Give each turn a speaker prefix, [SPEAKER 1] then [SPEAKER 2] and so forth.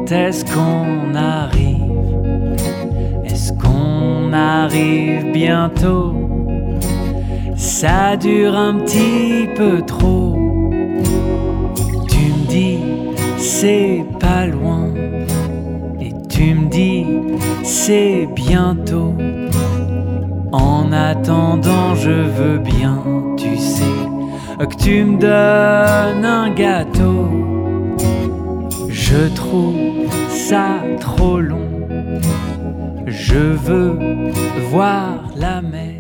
[SPEAKER 1] quand est-ce qu'on arrive? Est-ce qu'on arrive bientôt? Ça dure un petit peu trop. Tu me dis c'est pas loin, et tu me dis c'est bientôt. En attendant, je veux bien, tu sais, que tu me donnes un gâteau. Je trouve ça trop long. Je veux voir la mer.